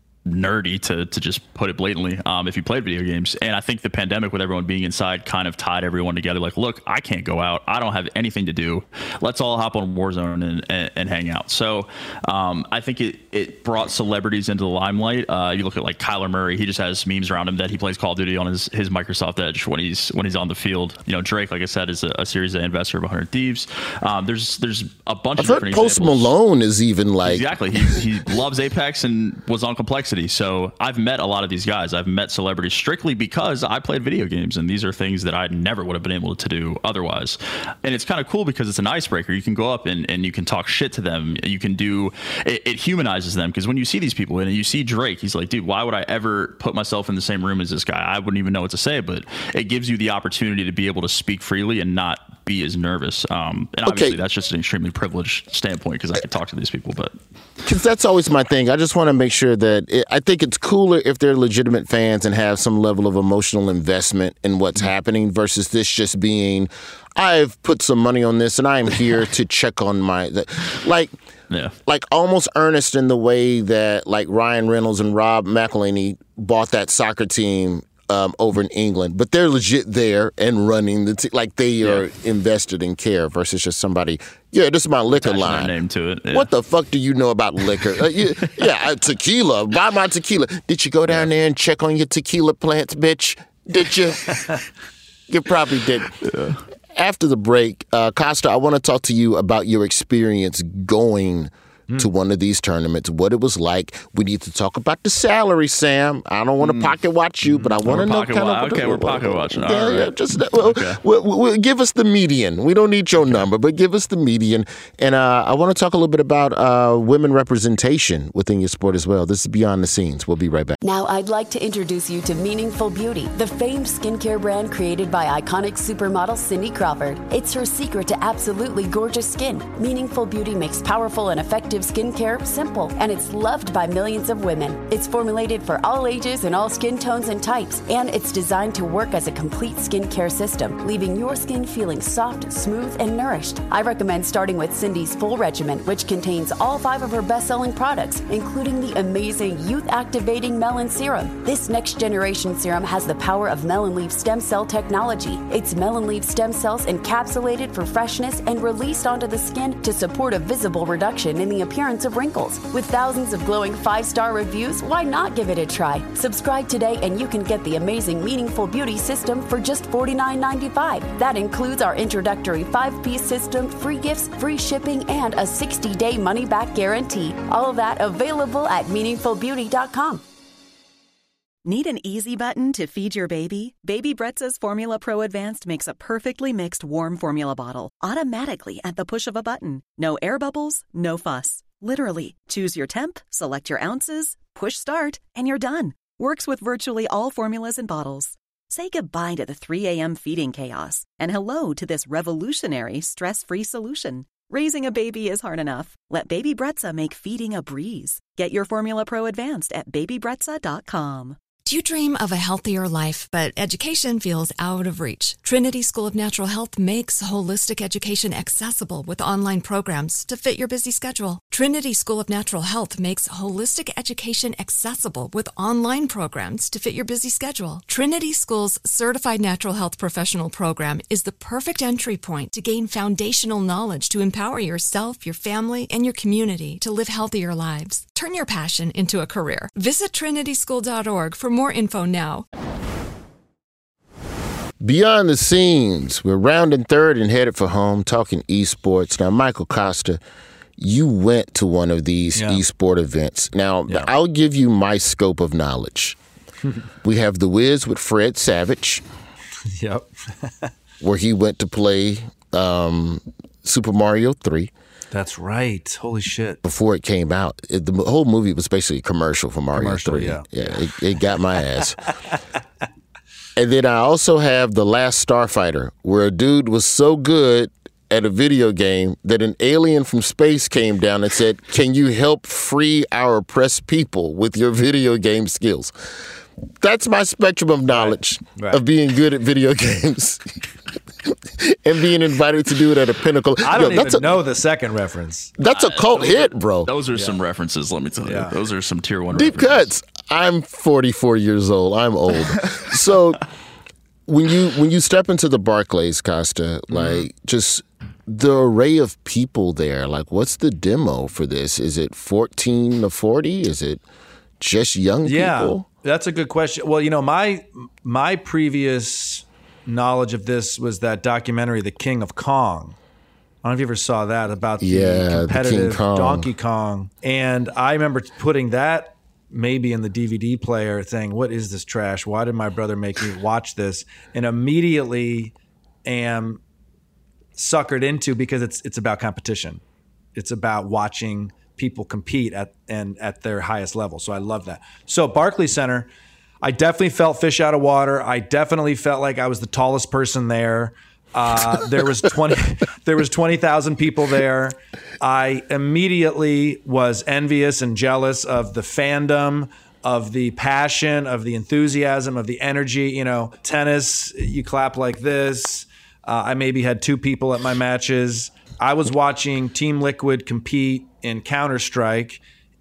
nerdy to to just put it blatantly um if you played video games. And I think the pandemic, with everyone being inside, kind of tied everyone together. Like, look, I can't go out, I don't have anything to do, let's all hop on Warzone and and, and hang out. So um I think it it brought celebrities into the limelight. Uh you look at like Kyler Murray, he just has memes around him that he plays Call of Duty on his his Microsoft Edge when he's when he's on the field. You know, Drake, like I said, is a, a Series A investor of one hundred Thieves. Um there's there's a bunch I've of different heard Post examples. Malone is even like exactly he he loves Apex and was on Complexity. So I've met a lot of these guys. I've met celebrities strictly because I played video games, and these are things that I never would have been able to do otherwise. And it's kind of cool because it's an icebreaker. You can go up and, and you can talk shit to them. You can do it, it humanizes them, because when you see these people and you see Drake, he's like, dude, why would I ever put myself in the same room as this guy? I wouldn't even know what to say, but it gives you the opportunity to be able to speak freely and not be as nervous. Um, and obviously okay. that's just an extremely privileged standpoint because I can talk to these people, but because that's always my thing. I just want to make sure that it, I think it's cooler if they're legitimate fans and have some level of emotional investment in what's happening versus this just being, I've put some money on this and I'm here to check on my, like, yeah, like almost earnest in the way that like Ryan Reynolds and Rob McElhenney bought that soccer team Um, over in England, but they're legit there and running the team, like they yeah. are invested in care versus just somebody. Yeah, this is my liquor Attach line. Name to it. Yeah. What the fuck do you know about liquor? uh, you, yeah, uh, tequila. Buy my tequila. Did you go down yeah. there and check on your tequila plants, bitch? Did you? You probably did. Yeah. After the break, uh, Costa, I want to talk to you about your experience going Mm. to one of these tournaments, what it was like. We need to talk about the salary, Sam. I don't want to mm. pocket watch you, but I want to know kind wa- of. Okay, the, we're pocket watching. Yeah, All yeah, right. just well, okay. we'll, we'll, give us the median. We don't need your okay. number, but give us the median. And uh, I want to talk a little bit about uh, women representation within your sport as well. This is Beyond the Scenes. We'll be right back. Now, I'd like to introduce you to Meaningful Beauty, the famed skincare brand created by iconic supermodel Cindy Crawford. It's her secret to absolutely gorgeous skin. Meaningful Beauty makes powerful and effective skincare simple, and it's loved by millions of women. It's formulated for all ages and all skin tones and types, and it's designed to work as a complete skincare system, leaving your skin feeling soft, smooth, and nourished. I recommend starting with Cindy's full regimen, which contains all five of her best-selling products, including the amazing youth-activating Melon Serum. This next-generation serum has the power of melon leaf stem cell technology. It's melon leaf stem cells encapsulated for freshness and released onto the skin to support a visible reduction in the appearance of wrinkles. With thousands of glowing five-star reviews, why not give it a try? Subscribe today and you can get the amazing Meaningful Beauty system for just forty-nine ninety-five. That includes our introductory five-piece system, free gifts, free shipping, and a sixty-day money-back guarantee. All of that available at meaningful beauty dot com. Need an easy button to feed your baby? Baby Brezza's Formula Pro Advanced makes a perfectly mixed warm formula bottle automatically at the push of a button. No air bubbles, no fuss. Literally, choose your temp, select your ounces, push start, and you're done. Works with virtually all formulas and bottles. Say goodbye to the three a.m. feeding chaos and hello to this revolutionary stress-free solution. Raising a baby is hard enough. Let Baby Brezza make feeding a breeze. Get your Formula Pro Advanced at baby brezza dot com. Do you dream of a healthier life, but education feels out of reach? Trinity School of Natural Health makes holistic education accessible with online programs to fit your busy schedule. Trinity School of Natural Health makes holistic education accessible with online programs to fit your busy schedule. Trinity School's Certified Natural Health Professional Program is the perfect entry point to gain foundational knowledge to empower yourself, your family, and your community to live healthier lives. Turn your passion into a career. Visit trinity school dot org for more info now. Beyond the Scenes, we're rounding third and headed for home, talking esports. Now, Michael Costa, you went to one of these yeah. esport events. Now, yeah. I'll give you my scope of knowledge. We have The Wiz with Fred Savage. Yep. Where he went to play um, Super Mario three. That's right. Holy shit. Before it came out, it, the whole movie was basically a commercial for Mario commercial, three. Yeah, yeah it, it got my ass. And then I also have The Last Starfighter, where a dude was so good at a video game that an alien from space came down and said, can you help free our oppressed people with your video game skills? That's my spectrum of knowledge right. Right. of being good at video games. And being invited to do it at a pinnacle. I don't Yo, even a, know the second reference. That's a cult uh, hit, bro. Those are yeah. some references, let me tell yeah. you. Those are some tier one Deep references. cuts. I'm forty-four years old. I'm old. So when you when you step into the Barclays, Costa, like mm-hmm. just the array of people there, like what's the demo for this? Is it fourteen to forty? Is it just young yeah, people? Yeah, that's a good question. Well, you know, my my previous knowledge of this was that documentary, The King of Kong. I don't know if you ever saw that about the yeah, competitive the Kong. Donkey Kong. And I remember putting that maybe in the D V D player saying, what is this trash? Why did my brother make me watch this? And immediately am suckered into because it's it's about competition. It's about watching people compete at and at their highest level. So I love that. So Barclays Center, I definitely felt fish out of water. I definitely felt like I was the tallest person there. Uh, there was twenty. There was twenty thousand people there. I immediately was envious and jealous of the fandom, of the passion, of the enthusiasm, of the energy. You know, tennis, you clap like this. Uh, I maybe had two people at my matches. I was watching Team Liquid compete in Counter-Strike,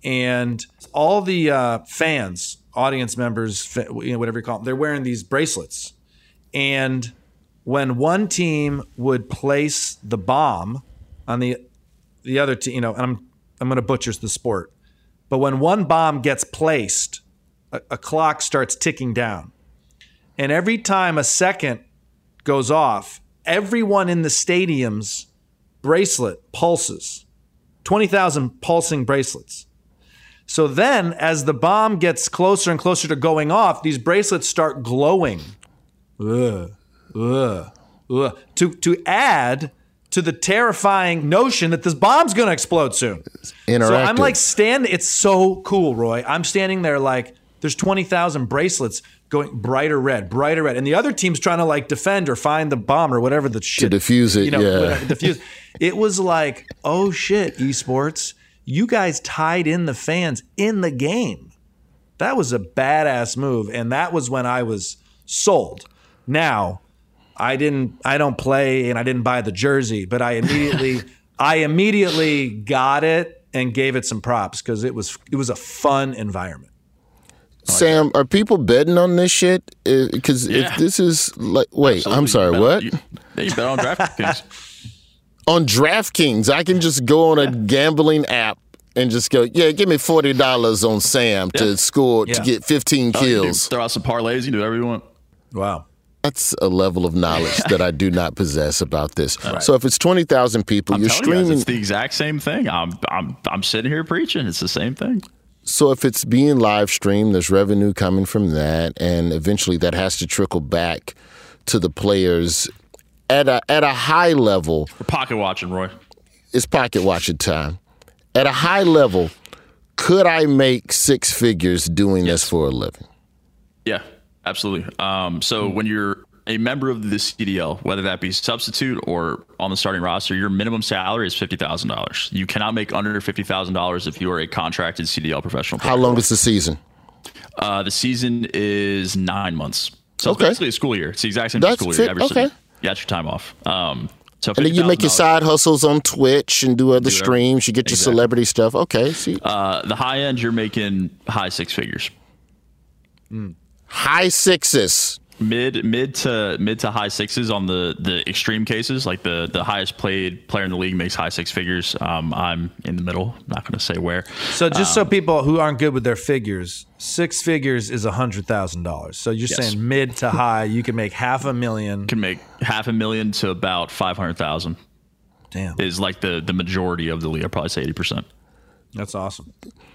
and all the uh, fans. Audience members, you know, whatever you call them, they're wearing these bracelets. And when one team would place the bomb on the the other team, you know, and I'm I'm going to butcher the sport, but when one bomb gets placed, a, a clock starts ticking down. And every time a second goes off, everyone in the stadium's bracelet pulses. twenty thousand pulsing bracelets. So then, as the bomb gets closer and closer to going off, these bracelets start glowing. Ugh, ugh, ugh. To, to add to the terrifying notion that this bomb's going to explode soon. Interactive. So I'm like standing, it's so cool, Roy. I'm standing there like, there's twenty thousand bracelets going brighter red, brighter red. And the other team's trying to like defend or find the bomb or whatever the shit. To defuse it, you know, yeah. Whatever, defuse. It was like, oh shit, esports. You guys tied in the fans in the game. That was a badass move, and that was when I was sold. Now, I didn't I don't play and I didn't buy the jersey, but I immediately I immediately got it and gave it some props because it was it was a fun environment. Sam, are people betting on this shit? Because yeah. if this is like, wait, Absolutely. I'm sorry, you what? You, you bet on DraftKings. On DraftKings, I can just go on a gambling app and just go, yeah, give me forty dollars on Sam yeah. to score, yeah. to get fifteen kills. Oh, you throw out some parlays, you can do whatever you want. Wow. That's a level of knowledge that I do not possess about this. Right. So if it's twenty thousand people, I'm you're streaming. You guys, it's the exact same thing. I'm, I'm, I'm sitting here preaching. It's the same thing. So if it's being live streamed, there's revenue coming from that, and eventually that has to trickle back to the players at a at a high level. We're pocket watching, Roy. It's pocket watching time. At a high level, could I make six figures doing yes. this for a living? Yeah, absolutely. Um, so when you're a member of the C D L, whether that be substitute or on the starting roster, your minimum salary is fifty thousand dollars. You cannot make under fifty thousand dollars if you are a contracted C D L professional player. How long is the season? Uh, the season is nine months. So okay. it's basically a school year. It's the exact same That's school fit. year. Every okay. city. You got your time off. Um, so and then you make your side hustles on Twitch and do other do streams. You get your exactly. celebrity stuff. Okay. See. Uh, the high end, you're making high six figures. Mm. High sixes. Mid mid to mid to high sixes on the, the extreme cases, like the, the highest played player in the league makes high six figures. Um, I'm in the middle. I'm not going to say where. So just um, so people who aren't good with their figures, six figures is a hundred thousand dollars. So you're yes. saying mid to high, you can make half a million. Can make half a million to about five hundred thousand. Damn, is like the the majority of the league. I'd probably say eighty percent. That's awesome.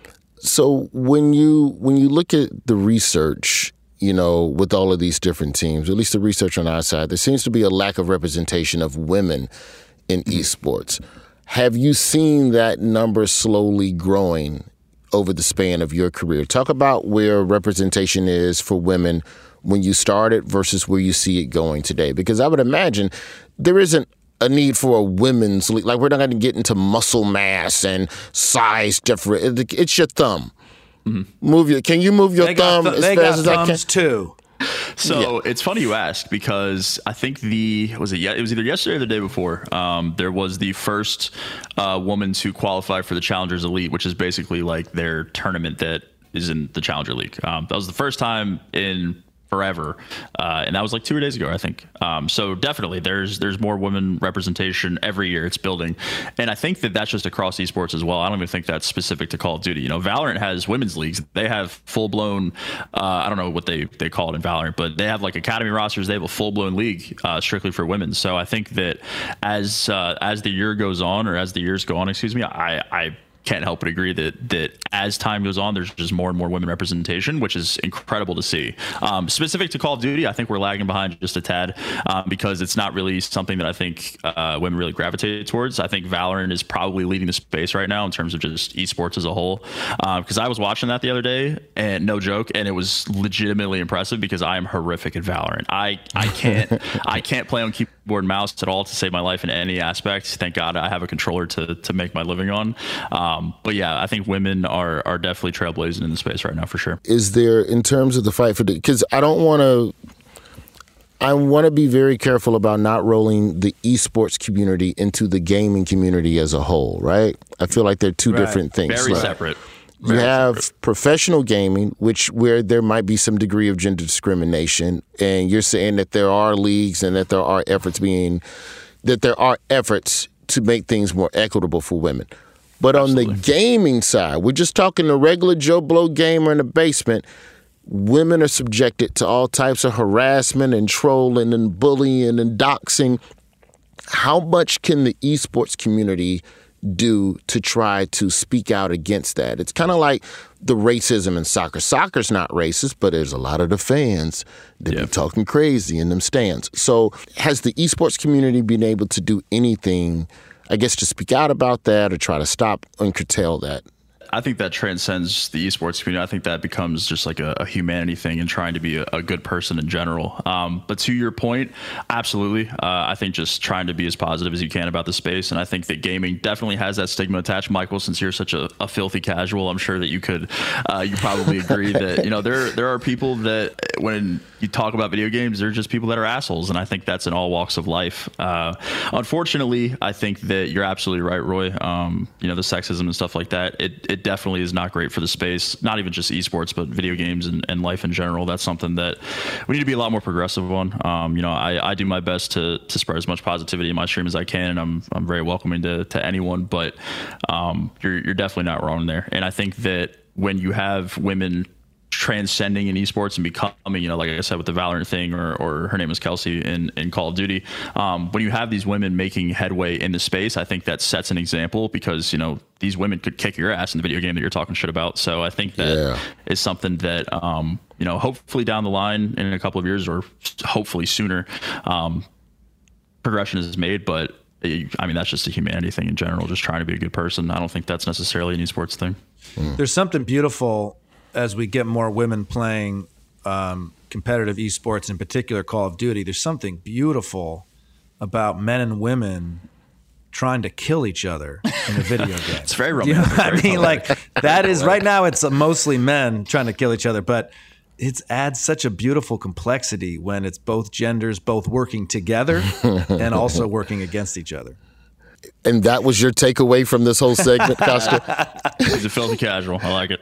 So when you when you look at the research, you know, with all of these different teams, at least the research on our side, there seems to be a lack of representation of women in esports. Have you seen that number slowly growing over the span of your career? Talk about where representation is for women when you started versus where you see it going today. Because I would imagine there isn't a need for a women's league. Like, we're not going to get into muscle mass and size difference. It's your thumb. Mm-hmm. Move your. Can you move your they thumb th- as they fast got as I can? thumbs too. So Yeah. it's funny you ask because I think the was it ye- it was either yesterday or the day before. Um, there was the first uh, woman to qualify for the Challengers Elite, which is basically like their tournament that is in the Challenger League. Um, that was the first time in forever, uh, and that was like two days ago, I think. Um, so definitely, there's there's more women representation every year. It's building, and I think that that's just across esports as well. I don't even think that's specific to Call of Duty. You know, Valorant has women's leagues. They have full blown. Uh, I don't know what they they call it in Valorant, but they have like academy rosters. They have a full blown league uh, strictly for women. So I think that as uh, as the year goes on, or as the years go on, excuse me, I I. can't help but agree that that as time goes on, there's just more and more women representation, which is incredible to see. Um, specific to Call of Duty, I think we're lagging behind just a tad um, because it's not really something that I think uh, women really gravitate towards. I think Valorant is probably leading the space right now in terms of just esports as a whole. Because um, I was watching that the other day, and no joke, and it was legitimately impressive because I am horrific at Valorant. I I can't I can't play on keyboard and mouse at all to save my life in any aspect. Thank God I have a controller to to make my living on. Um, Um, but yeah, I think women are are definitely trailblazing in the space right now for sure. Is there, in terms of the fight for the, because I don't want to, I want to be very careful about not rolling the esports community into the gaming community as a whole, right? I feel like they're two Right. different things. Very Like, separate. You Very have separate. professional gaming, which where there might be some degree of gender discrimination, and you're saying that there are leagues and that there are efforts being, that there are efforts to make things more equitable for women. But Absolutely. On the gaming side, we're just talking the regular Joe Blow gamer in the basement. Women are subjected to all types of harassment and trolling and bullying and doxing. How much can the esports community do to try to speak out against that? It's kind of like the racism in soccer. Soccer's not racist, but there's a lot of the fans that yeah. be talking crazy in them stands. So has the esports community been able to do anything, I guess, to speak out about that or try to stop and curtail that? I think that transcends the esports community. I think that becomes just like a, a humanity thing and trying to be a, a good person in general. Um, but to your point, absolutely. Uh, I think just trying to be as positive as you can about the space. And I think that gaming definitely has that stigma attached. Michael, since you're such a, a filthy casual, I'm sure that you could, uh, you probably agree that, you know, there, there are people that when you talk about video games, they're just people that are assholes. And I think that's in all walks of life. Uh, unfortunately, I think that you're absolutely right, Roy. Um, you know, the sexism and stuff like that, it, it definitely is not great for the space, not even just esports, but video games and, and life in general. That's something that we need to be a lot more progressive on. Um, you know, I, I do my best to to spread as much positivity in my stream as I can, and I'm I'm very welcoming to, to anyone, but um, you're, you're definitely not wrong there. And I think that when you have women transcending in esports and becoming, you know, like I said with the Valorant thing, or or her name is Kelsey in, in Call of Duty, um, when you have these women making headway in the space, I think that sets an example because, you know, these women could kick your ass in the video game that you're talking shit about. So I think that yeah. is something that, um, you know, hopefully down the line in a couple of years or hopefully sooner, um, progression is made. But I mean, that's just a humanity thing in general, just trying to be a good person. I don't think that's necessarily an esports thing. Mm. There's something beautiful as we get more women playing um, competitive esports, in particular Call of Duty. There's something beautiful about men and women trying to kill each other in a video game. It's very romantic. You know what I mean? Romantic. Like that is right now. It's mostly men trying to kill each other, but it adds such a beautiful complexity when it's both genders both working together and also working against each other. And that was your takeaway from this whole segment, Costa? He's a filthy casual. I like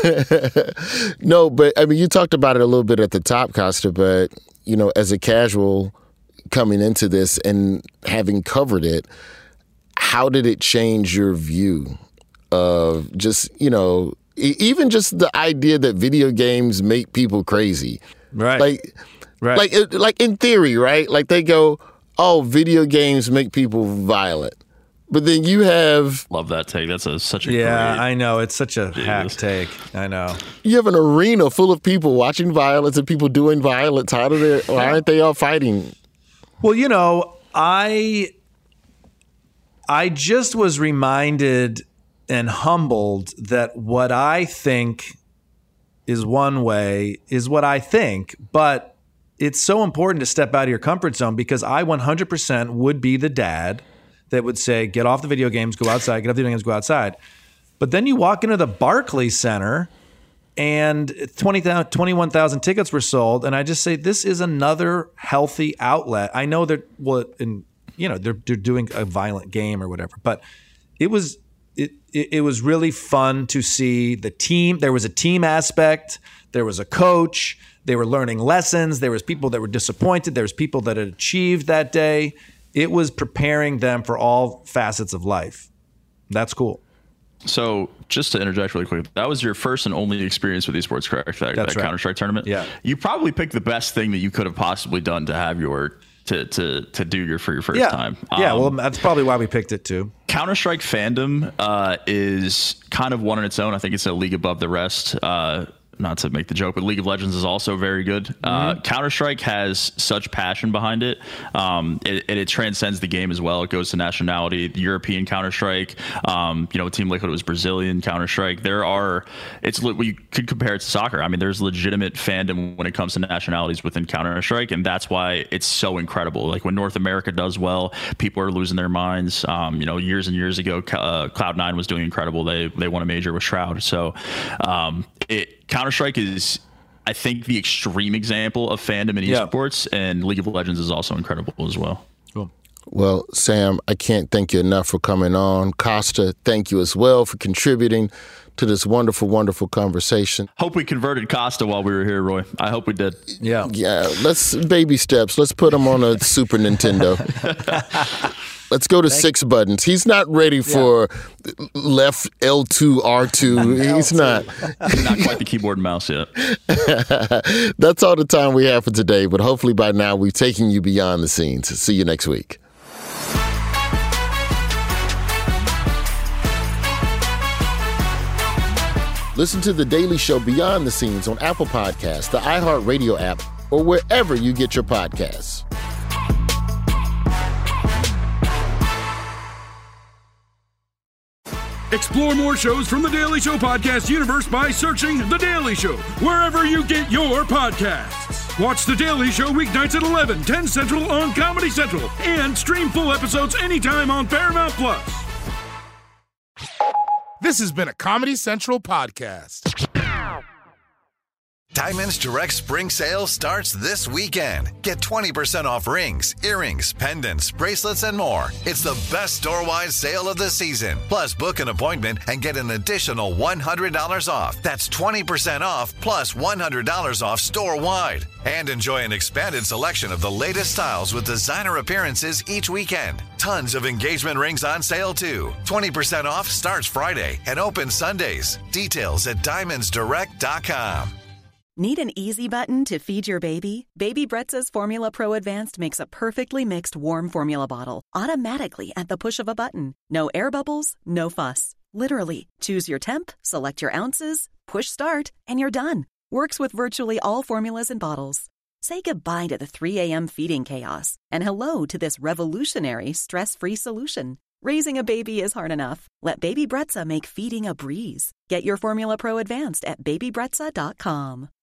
it. No, but I mean, you talked about it a little bit at the top, Costa, but, you know, as a casual coming into this and having covered it, how did it change your view of just, you know, even just the idea that video games make people crazy? Right. Like, right. like, it, like in theory, right? Like they go, oh, video games make people violent. But then you have... Love that take. That's a, such a yeah, great... I know. It's such a Jesus. hack take. I know. You have an arena full of people watching violence and people doing violence. How do they... Why aren't they all fighting? Well, you know, I... I just was reminded and humbled that what I think is one way is what I think. But it's so important to step out of your comfort zone because I one hundred percent would be the dad that would say, get off the video games, go outside, get off the video games, go outside. But then you walk into the Barclays Center and twenty thousand, twenty-one thousand tickets were sold. And I just say, this is another healthy outlet. I know that what, well, and you know, they're they're doing a violent game or whatever, but it was it, it it was really fun to see the team. There was a team aspect. There was a coach. They were learning lessons. There was people that were disappointed. There was people that had achieved that day. It was preparing them for all facets of life. That's cool. So just to interject really quick, that was your first and only experience with esports, correct? That, that right. Counter-Strike tournament? Yeah. You probably picked the best thing that you could have possibly done to have your to to to do your for your first yeah. time. Yeah, Um, well, that's probably why we picked it too. Counter-Strike fandom uh, is kind of one on its own. I think it's a league above the rest. Uh, not to make the joke, but League of Legends is also very good. Mm-hmm. Uh, Counter-Strike has such passion behind it. Um, it, it. It transcends the game as well. It goes to nationality. The European Counter-Strike, um, you know, Team Liquid was Brazilian Counter-Strike. There are, it's you could compare it to soccer. I mean, there's legitimate fandom when it comes to nationalities within Counter-Strike, and that's why it's so incredible. Like when North America does well, people are losing their minds. Um, you know, years and years ago, uh, Cloud nine was doing incredible. They they won a major with Shroud. So um, it. Counter-Strike is, I think, the extreme example of fandom in Yeah. esports, and League of Legends is also incredible as well. Cool. Well, Sam, I can't thank you enough for coming on. Costa, thank you as well for contributing to this wonderful, wonderful conversation. Hope we converted Costa while we were here, Roy. I hope we did. Yeah. Yeah, let's baby steps. Let's put him on a Super Nintendo. Let's go to Thank six buttons. He's not ready for yeah. left L two, R two. He's not. Not quite the keyboard and mouse yet. That's all the time we have for today, but hopefully by now we've taken you beyond the scenes. See you next week. Listen to The Daily Show Beyond the Scenes on Apple Podcasts, the iHeartRadio app, or wherever you get your podcasts. Explore more shows from The Daily Show podcast universe by searching The Daily Show wherever you get your podcasts. Watch The Daily Show weeknights at eleven, ten Central on Comedy Central, and stream full episodes anytime on Paramount Plus. This has been a Comedy Central podcast. Diamonds Direct Spring Sale starts this weekend. Get twenty percent off rings, earrings, pendants, bracelets, and more. It's the best store-wide sale of the season. Plus, book an appointment and get an additional one hundred dollars off. That's twenty percent off plus one hundred dollars off store-wide. And enjoy an expanded selection of the latest styles with designer appearances each weekend. Tons of engagement rings on sale, too. twenty percent off starts Friday and opens Sundays. Details at diamonds direct dot com. Need an easy button to feed your baby? Baby Brezza's Formula Pro Advanced makes a perfectly mixed warm formula bottle automatically at the push of a button. No air bubbles, no fuss. Literally, choose your temp, select your ounces, push start, and you're done. Works with virtually all formulas and bottles. Say goodbye to the three a.m. feeding chaos and hello to this revolutionary stress-free solution. Raising a baby is hard enough. Let Baby Brezza make feeding a breeze. Get your Formula Pro Advanced at baby brezza dot com.